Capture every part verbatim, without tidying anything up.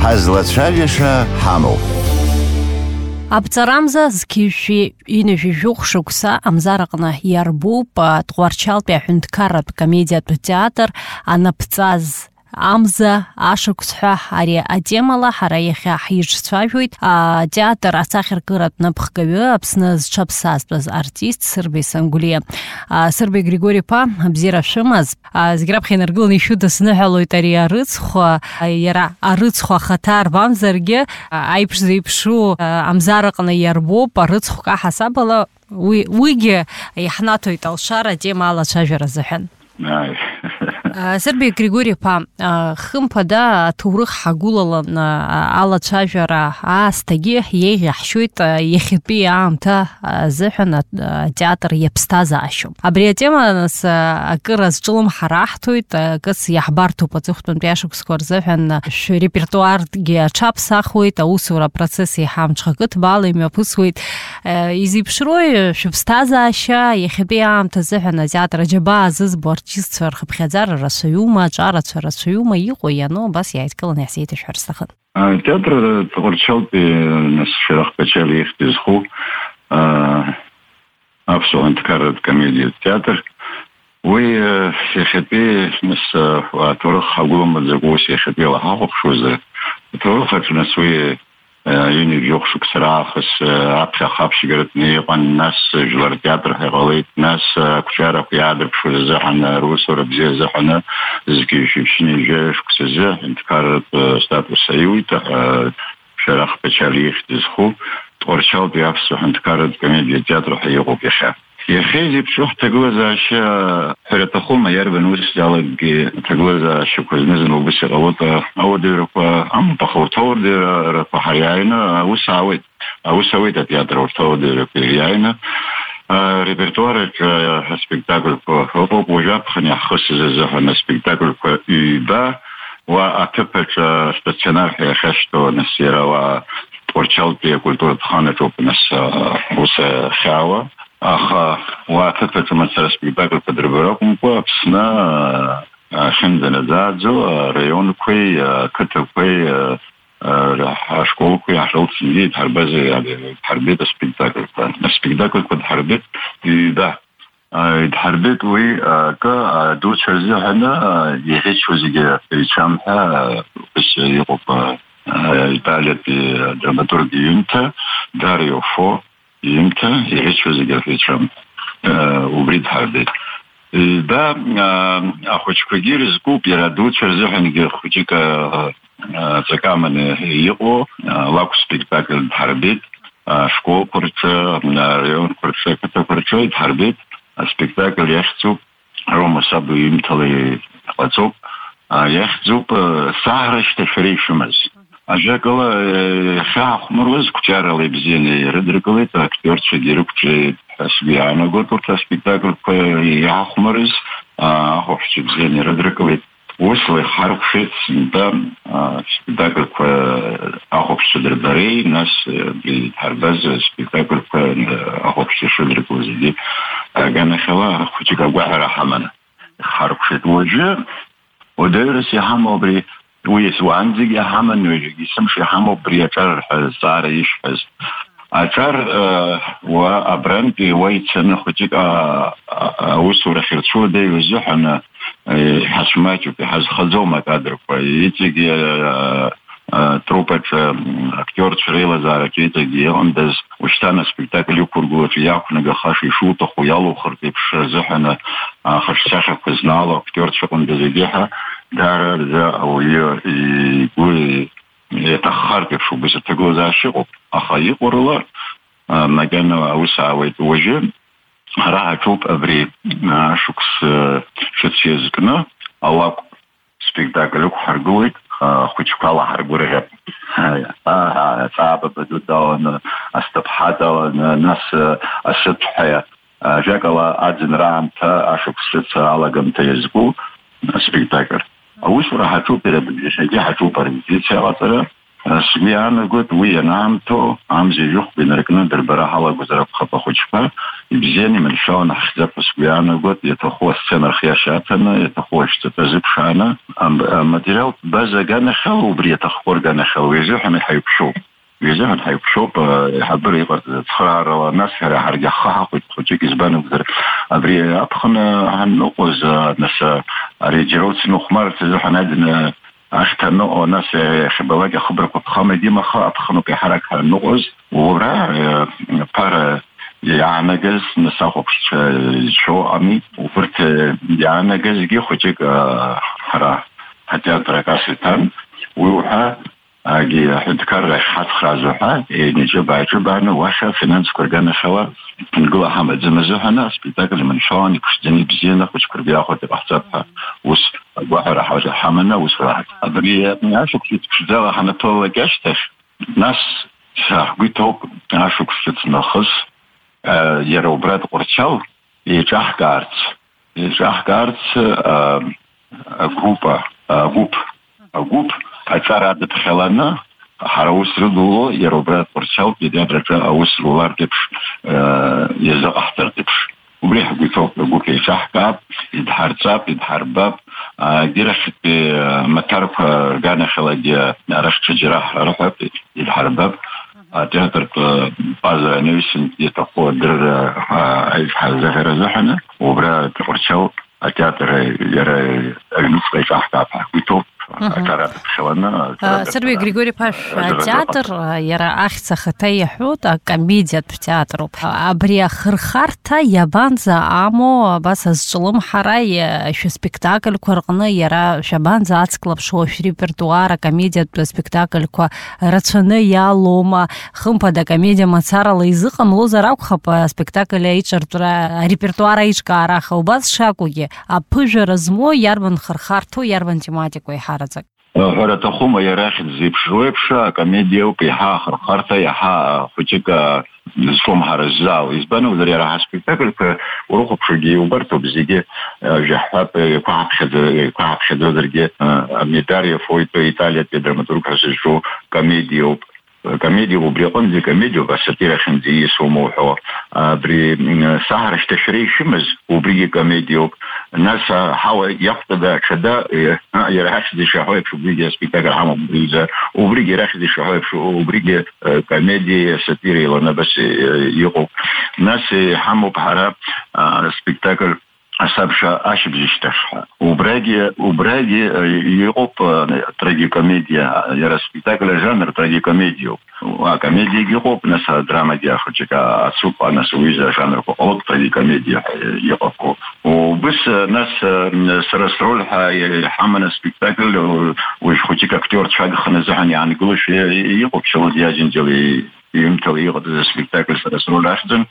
ҳазлацәажәаша ҳамоуп. Абҵарамза зқьышәи инажәижәыхә шықәса Амзараҟны иарбуп Тҟәарчалтәи аҳәынҭқарратә комедиатә театр анапҵаз Амза ашықәсҳәа ари атемала ҳара иахьа ҳиҿцәажәоит атеатр асахьаркыратә напхгаҩы Аԥсны зҽаԥсазтәыз артист Сырбеи Сангәлиа. Сырбеи Григори-ԥа, бзиара шәымаз, зегьы раԥхьа инаргыланы ишәыдысныҳәалоит ари арыцхә, иара арыцхә ахаҭа арбамзаргьы аиԥш зеиԥшу Амзараҟны иарбоуп арыцхә каҳасабала, уигьы иаҳнаҭоит алшара атема алацәажәара азыҳәан. Сырбеи Григори-ԥа, хымԥада аҭоурых ҳагәылалан алацәажәара аасҭагьы иеиӷьаҳшьоит иахьатәи аамҭа азыҳәан атеатр иаԥсҭазаашьоуп. Абри атема нас акыр азҿлымҳараҳҭоит, акыс иаҳбарҭоуп аҵыхәтәантәи ашықәсқәа рзыҳәан шәрепертуаргьы аҽаԥсахуеит, аусура апроцесс еиҳа амҽхакыҭбала имҩаԥысуеит. Изеиԥшрои шәыԥсҭазаашьа иахьатәи аамҭа азыҳәан атеатр аџьабаа зызбо артистцәа рхыԥхьаӡара рацәаҩума, аҿарацәа рацәаҩума, иҟоу иану абас иааидкыланы иаҳзеиҭашәҳәар сҭахын. Атеатр Тҟәарчалтәи нас Шәарах Пачали ихьӡызху Аԥсуа аҳәынҭқарратә комедиатә театр, уи иахьатәи нас аҭоурых ҳагәыламаӡакәа ус иахьатәи ҳахәаԥшуазар, аҭоурыхаҿ нас уи инажәижәыхә шықәса раахыс аԥхьа хабжьгаратәны иҟан, нас жәлар театр ҳәа иҟалеит, нас ақәҿиарақәа иаадырԥшуаз азыҳәан русура бзиа азыҳәаны зегьы шәыбжьынажә шықәсазы аҳәынҭқарратә статус аиуит. Шәарах Пачали ихьӡызху Тҟәарчалтәи Аԥсуа аҳәынҭқарратә комедиатә театр ҳәа иҟоуп иахьа. Иахьа изеиԥшу ҳҭагылазаашьа ҳәараҭахума, иарбан ус иалагьы аҭагылазаашьақәа зны-зынла убас иҟалоит, ауадаҩрақәа амоуп, аха урҭ ауадаҩрақәа ҳариааины аус аауеит. Аус ауеит атеатр урҭ ауадаҩрақәа ириааины. Репертуараҿ аспектакльқәа ыҟоуп, уажәы аԥхын иаҳхысыз азыҳәан аспектакльқәа ҩба, уа аҭыԥаҿ стационар ҳәа иахьашьҭоу нас иара уа Тҟәарчалтәи акультуратә ханаҿоуп нас ус ахьаауа. Аха уа аҭыԥаҿ мацара аспектакльқәа дырбара акәымкәа, Аԥсны ахьынӡанаӡааӡо араионқәеи, ақыҭақәеи, ашколқәеи ҳрылҵны идҳарбаз идҳарбеит аспектакльқәа. Аспектакльқәа дҳарбеит ҩба. Идҳарбеит уи акы адуцәа рзыҳәаны иӷьычуа зегьы ирицәам ҳәа ус иҟоуп италиатәи драматург иҩымҭа Дарио Фо иҩымҭа иӷьычуа зегьы ирицәам убри дҳарбеит. Да ахәыҷқәагьы ирызкуп, иара адуцәа рзыҳәангьы хәыҷык ҵак аманы иҟоу лакә спектакль дҳарбеит, ашколқәа рҿы, араионқәа рҿы, ақыҭақәа рҿы идҳарбеит. Аспектакль иахьӡуп Рома Сабо иҩымҭала иҟаҵоуп, иахьӡуп сааҳра шьҭашәара ишәымаз. Ажәакала иахьаахәмаруаз қәҿиарала ибзианы ирыдыркылеит, актиорцәагьы ирықәҿиеит ҳәа сгәы иаанагоит, урҭ аспектакльқәа иаахәмарыз ахәаԥшцәа бзианы ирыдыркылеит. Усла иҳаркәшеит сынтәа аспектакльқәа ахәаԥшцәа дырбареи, нас идҳарбаз аспектакльқәа ахәаԥшцәа ишыдыркыло зегьы аганахьала хәыҷык агәаҳәара ҳаманы иҳаркәшеит. Уажәы уадаҩрас иҳамоу абри уи уаанӡагьы иҳаман, ҩажәагьы есымш иҳамоуп абри аҿар ҳәа зҵаара ишәҳәаз. Аҿар уа абрантәи уа ицаны хәыҷык аусура ахьырцәуадаҩу азыҳәан иҳацәмаҷуп, иҳазхаӡом акадрқәа, иҵегьы трупаҿ актиорцәа реилазаарақь иҵегьы иҟандаз, уашьҭан аспектакль иқәыргылаҿ иақәнагахаша ишуҭаху иалухыртә еиԥш азыҳәан ахаҿсахьақәа знаало актиорцәа ҟынӡа зегьы ҳәа даара рзы ауаҩы игәы иаҭаххартә еиԥш убас аҭагылазаашьа ыҟоуп. Аха иҟоу рыла макьана аус аауеит. Уажәы ҳара ҳаҿуп абри ашықәс ҿыц иазкны алакә спектакль ықәҳаргылеит, хәыҷқәала ҳаргәырӷьап. Аҵаабаба ду даланы, асҭыԥҳа даланы, нас асыҭәҳәа, ажәакала аӡынраамҭа ашықәс ҿыц алагамҭа иазку аспектакль. Аусура ҳаҿуп, иара быбжьашьагьы ҳаҿуп арепетициа аҟаҵара, سمعنا قلت ويا نعمته عمزي يخ بنركنا دربرا حلا جزرب خطا خوشفا يبزيني من شلون أحزب سمعنا قلت يتخوى السنة خياشاتنا يتخوى اشتتزب شانا أما ديرو بازا جانا خو وبري تخور جانا خو يزوح من حيبشو يزوح من حيبشو يحبر يقدر تخرار والناس هرا حرجة خاها وتخوجي كزبان وقدر أبري أبخنا هنوقز ناس أريجروت نخمار تزوح نادنا أشتى نوع ناس خبواجة خبرة قطخامة دي ما خا أبخنو في حركة نوعز ورا بار يعني جز نساقب شو أمي وفرت يعني جز جي خوجيك حرا حتى تركاسيتان ويوها أجي حدكر حد خرازوها نجيب عجبانه واشا فينانس كرجان خوا نقول حمد زمزوحنا سبيتاكل من شان يكشدني بزينة خوش كربيا خود بحسابها وس واحد حاجة حملنا وسراحة أدري نعشق في تكشدها حنا طول جاشتش ناس شاقيتوب نعشق في تنخص يرو براد قرشاو يجاه كارت يجاه كارت جروبا جروب جروب أثار عدد خلنا حروس ردو يرو براد قرشاو يدير رجع أوس رولار تبش يزق أحتر تبش وبريح قيتوب يقول يجاه كاب يدحر زاب يدحر باب ديرش متعرف جانا خلاص نعرف شجرة رحب يدحر باب تهتر بعض نيسن يتقوى در أي حال زهرة زحنا وبرا تقرشوا أتاتر يرى المسقي فاحتى بيتوب أتارا شوانا سربي غريغوري باش театр يرى أخذ خطية حوت كوميديا بتеатру أبريا خرخارتا يابانزا عمو بس الظلم حراي شو سبيكتاكل كورغنا يرى شابانزا أتسكلب شو في ريبرتوار كوميديا سبيكتاكل كوا راتشنا يا لوما خمبا دا كوميديا مацара языком лоза раукха спектакль эйчер репертуара эйчкара хобас шакуге а пыжа размо ярбан хрхарту ярбан тематику حرزك هذا تخوم يراخد زيب شويبشا كميديا وبيها خرخارتا يها خوشيكا نسوم هرزاو يزبانو ذري راح سبيكتاكل وروخو بشجي وبرتو بزيجي جحاب كوحب شدو كوحب شدو ذري ميداريا فويتو إيطاليا تدرماتورك حسجو كميديا كميديا وبريقون زي كميديا بس ساتيرا خنزي يسوموحو بري سهر اشتشري شمز وبري كميديا الناس حاول يفقد شدا يرحش دي شهوة شو بريجي سبيكتاكل حمام بريزا وبريجي رحش دي شهوة شو وبريجي كميديا ساتيري لنا بس يقو ناس حمو بحراب سبيكتاكل أسابشا أشب زيشتاش وبراجي وبراجي يقوب تراجيكوميديا يرى سبيكتاكل جانر تراجيكوميديا وكوميديا يقوب ناس دراما دي أخرجكا أسوق ناس ويزا جانر كوب تراجيكوميديا يقوب وبس ناس سرسرولها حمنا سبيكتاكل ويخرجك أكتور تشاق خنزحن يعني قلوش يقوب شلون دياجين جوي يمتل يغض سبيكتاكل سرسرول أحسن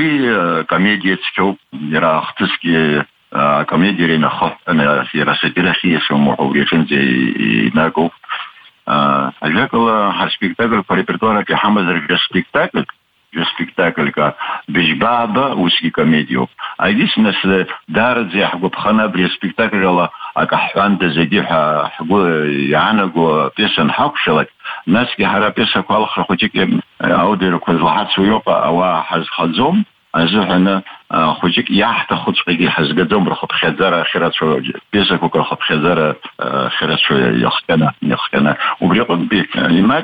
وي كوميديا تشوب يرى اختصكي كوميديا رينا خط أنا يرى ستيرا خيس ومعوريشن زي ناقو أجاك الله هالسبيكتاكل بريبرتوارا كي حمد رجع سبيكتاكل جو سبيكتاكل كا بجبابة وسكي كوميديو أيديس ناس دارت زي حقوب خنا بري سبيكتاكل الله أكحوان تزيدي حقو يعنقو بيسن حقشلك ناس كي حرا بيسا كوالخ خوشيك أودير كوز لحد سويوبا أو حز خلزوم أزوحنا خوشيك يحت خد شقيقي حز قدوم رخب خيزارة خيرات شو بيسا كوك رخب خيزارة خيرات شو يخكنا يخكنا وبريقون بيك لماج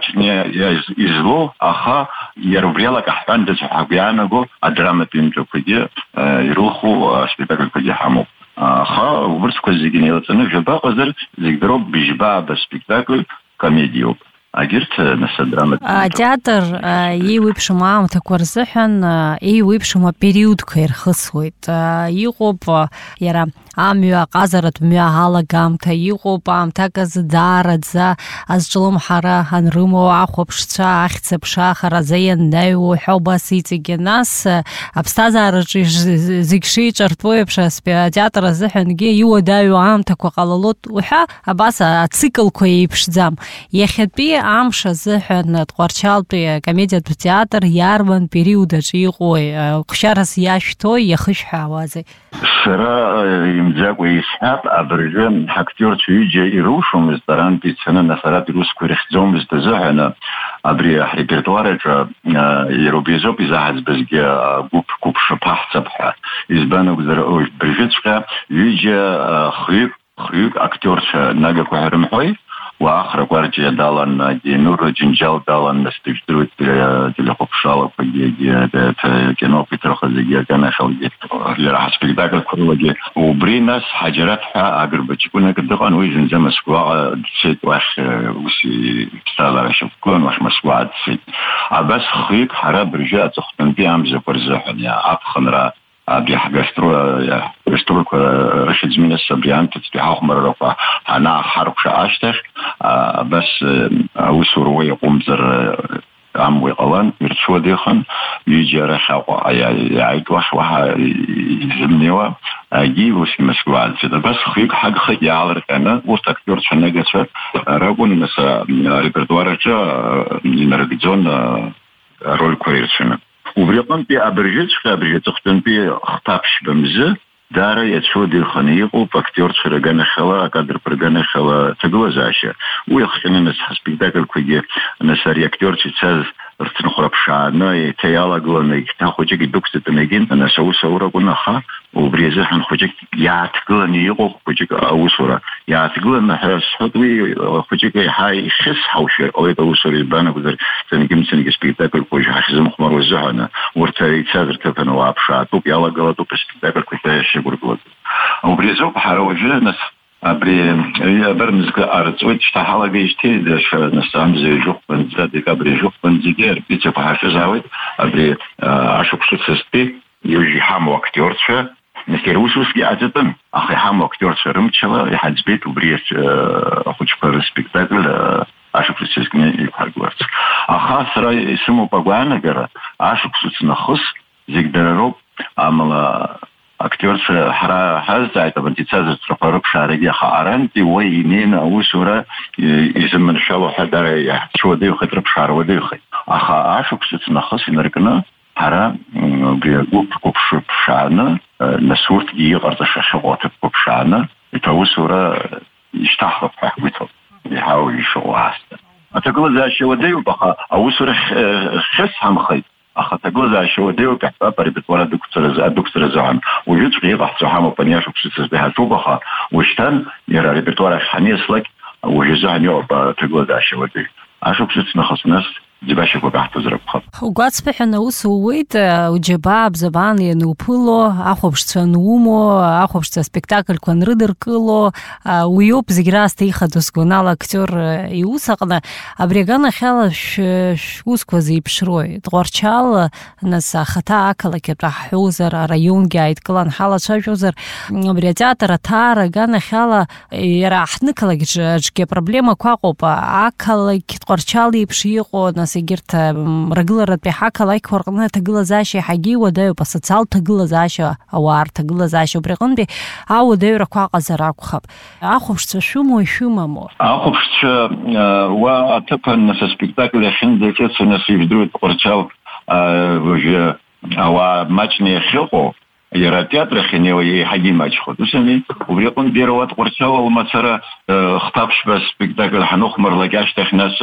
يزلو أخا يربريالك أحوان دزو حقيانقو أدرامة بيمتو كدي يروخو سبيتاكل كدي حمو أخا وبرس كوزيقين يلتنو جبا قدر زيقدروب بجبا بسبيكتاكل كوميديو أجرت نسدرامة. театр يويبش معهم تكورزحن يويبش ما период كير خصويت يقوب يرى عميا قازرت ميا هالا قامتا يقوب عم تاكز دارت زا أزجلوم حرا هنرمو عخوب شتا أختصب شاخرا زين نايو حوبا سيتي جناس أبستازار زيكشي چرتوي بشاس بيا театр زحن جي يو دايو عام تكو قلالوت وحا أباسا تسيكل كوي بشزام يخد بي عامشا زحن تقورشال بي كوميديا بتеатр ياربن периода جيقوي قشارس ياشتوي يخش حوازي سرا يمزاق ويسحاب أبرجان حكتور تيجي يروشهم مزدران بيتسنة نصرات روس كوريختزوم مزدزاحنا أبري حريبرتوارج يروبيزو بيزاحز بزجي بوب كوب شباح صبحة إزبانو بزر برجتشكا يجي خيوك خيوك أكتور ناقا كوحرمحوي وآخر قارجي دالان دي نور جنجال دالان نستجدروت دي خبشالة فجي دي كنو بيترخ زيجي كان خلجي اللي راح سبيكتاكل كروجي وبري ناس حاجراتها أقر بتشكونا كدقان ويزن زي مسكوا دسيت واش وسي بستالا شوفكون واش مسكوا دسيت عباس خيك حراب رجاء تختن بي عم زفر زحن يا أبخنرا أبي حجسترو يسترو رشد زمين السبريان تتبعه مرة رفع أنا حرق شاشتر بس وسروي يقوم زر عم ويقلان يرتشوا ديخن يجي رخاء يعيد واش واحد يزمنيوا أجي وش مسؤول كده بس خيك حاجة خيك يعرف أنا وستكتور شنو جت رابون مثلا ريبرتوار جا يمرجون رول كويس شنو وبريقن بي أبرجت فأبرجت تختن بي خطابش بمزة دارا يتشود الخنيق وبكتور شرجان خلا قدر برجان خلا تجوز عشاء ويخشنا نسحس بيداك الكوجي نسار يكتور تجاز رتن خراب شعنا يتيالا قلنا يتاخوجك دوكس تنجين أنا سو سورة قلنا خا وبريزه عن خوجك يعتقلني يقو خوجك أو سورة يعتقلنا حس حطوي خوجك هاي خس حوشة أو يتوصل البنا بدر تنجيم تنجس بيداك الكوجي حسز مخمر وزهنا ورتاري تسافر تفن وابشاتو يلا قلتو بس بيداك الكوجي شغل قلت وبريزه بحروجه نس أبري برمز كأرض وتشتحلا جيشتي دش نستعمل زي جوق بنزاد كابري جوق بنزيجر بيتش بحافظ عود أبري عشوق شتستي يجي حام وقتيورتشة نسيروسوس قاعدتن أخي حام وقتيورتشة رمتشلا يحدث بيت وبريت أخوش برسبكتاكل عشوق شتسكني يبحرقورت أخاص رأي اسمه بقوانا جرا عشوق شتنخص زيك دروب عمل أكتور حرا هذا طبعا تتساعد تفرق شارجي خارنتي وينين أو سورة يسمى إن شاء الله حدا شو ده يخطر بشار وده يخي أخا عاشق ستنخص نركنا حرا بيجوب كوبش بشارنا نسورت يغرد الشاشوات بشارنا يتو سورة يشتحرق حقوته يحاول يشوه هسته أتقول ذا شو ده يبقى أو سورة خس هم خي أخذت جوزا شو ديو كحبا بريبتوارا دكتور زا دكتور زعم وجود في ضغط زحمة بنياش وبسيط بها توبخا وشتن يرى ريبتوارا خنيس لك وجزاء يوب تجوزا شو ديو عشان بسيط نخص ناس دباشك وقعت زرب خط وقعد صبح نوس ويد وجباب زبان ينوبلو أخوبش نومو أخوبش سبكتاكل كون ردر كلو ويوب زجراس تيخد وسكونال أكتور يوسقنا أبريجانا خالش شوسكو زي بشروي تغرشال ناس خطا أكل كبر حوزر ريون جايد كلان حالة شجوزر أبريجاتر تار جانا خالا يراح نكلك جك проблема كواقوب أكل كتغرشالي بشيقو سيجرت رجل بحكى لايك ورقنا تقول زاشي حقي وده بس تصال تقول زاشي أوار تقول زاشي بريقن بي أو ده ركوا قزراك خب أخوش شو مو شو ما مو أخوش وأتبقى نفس سبيكتاكل الحين ذكرت سنة يبدو قرشال وجه أو ماتشني خلقه يرى تياتر خني ويا حاجي ما تشخد وسني وبيقون بيروات قرشة والمسارة خطابش بس سبيكتاكل حنوخ مرلقاش تخناس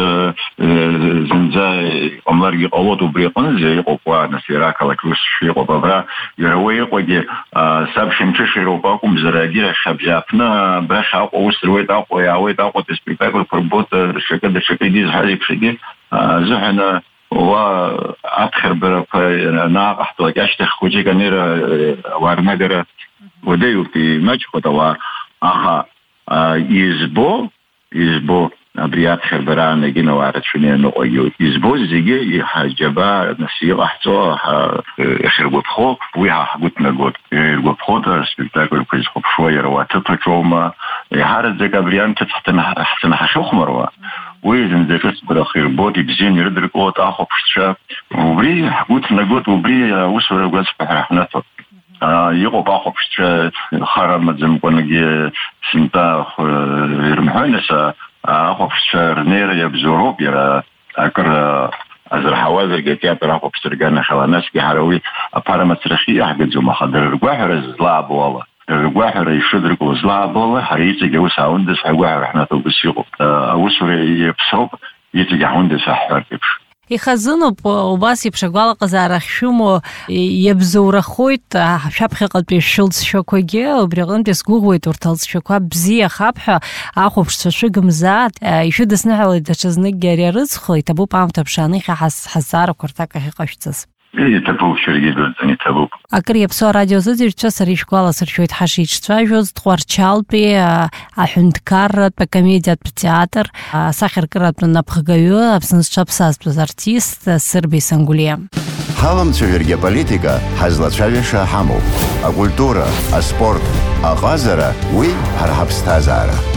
زنزا أملار يقولوا وبيقون زي قوة نسيراك على كل شيء قبرا يروي قدي سبشم تشيرو باكم زراجير خبجافنا باش أو سرويت أو ياويت أو تسبيكتاكل فربوت شكل شكل ديز هذي بشكل زحنا وأدخل برا ناقح توجهت خوجي كنيرة وارنجرة وديو في مجهود و آخا يزبو يزبو أبريات خبران نجينا وارد شنو نقول يزبو زيجي يحجبا نسيق أحتوا يخربوا بخو ويها حقوت نقول يخربوا بخو ده سبيكتاكل كويس خب شوية رواتب تروما يحارد زي أبريان تتحتنا حسنا حشوخ مروا ويزن ذكرت بالأخير بودي بزين يردر قوت أخو بشتشا وبري حقوت نقول وبري وسورة قوت بحرحناته يقوب أخو بشتشا خارب مدزم قنقي سنتا يرمحونسا أخو بشتشا رنير يبزوروب يرى أكر أزر حوازر جتيات راحوا بسرقنا خلاناس كهروي أبارا مسرخية حق زوما خضر الجواهر الزلاب والله الجواهر يشدرك وزلاب والله حريتي جو ساوندس الجواهر إحنا توبسيقو أوسوري يبصوب يتجي عندس أحرك يخزنوا وباس يبشغال قزارخ شومو يبزور خويت شبخ قلبي شولز شوكوجي وبرغن بسغوغوي تورتلز شوكوا بزي خابح اخو بششغم زاد يشد سنحل دچزنك جري رزخي تبو بام تبشاني حس حسار كورتاك هيقشتس اي تبو شريدو زني تبو اكري بسو راديو زدير چسري شكولا سرشويت حشيش تواجوز تخورچالبي احندكار بكوميديا بتياتر ساخر كرات نابخغايو ابسنس чапсас плюс артист Сырби Сангуле. Халам цуверге политика хазлачавиша хаму. А культура, а спорт, а газара уи хархабстазара.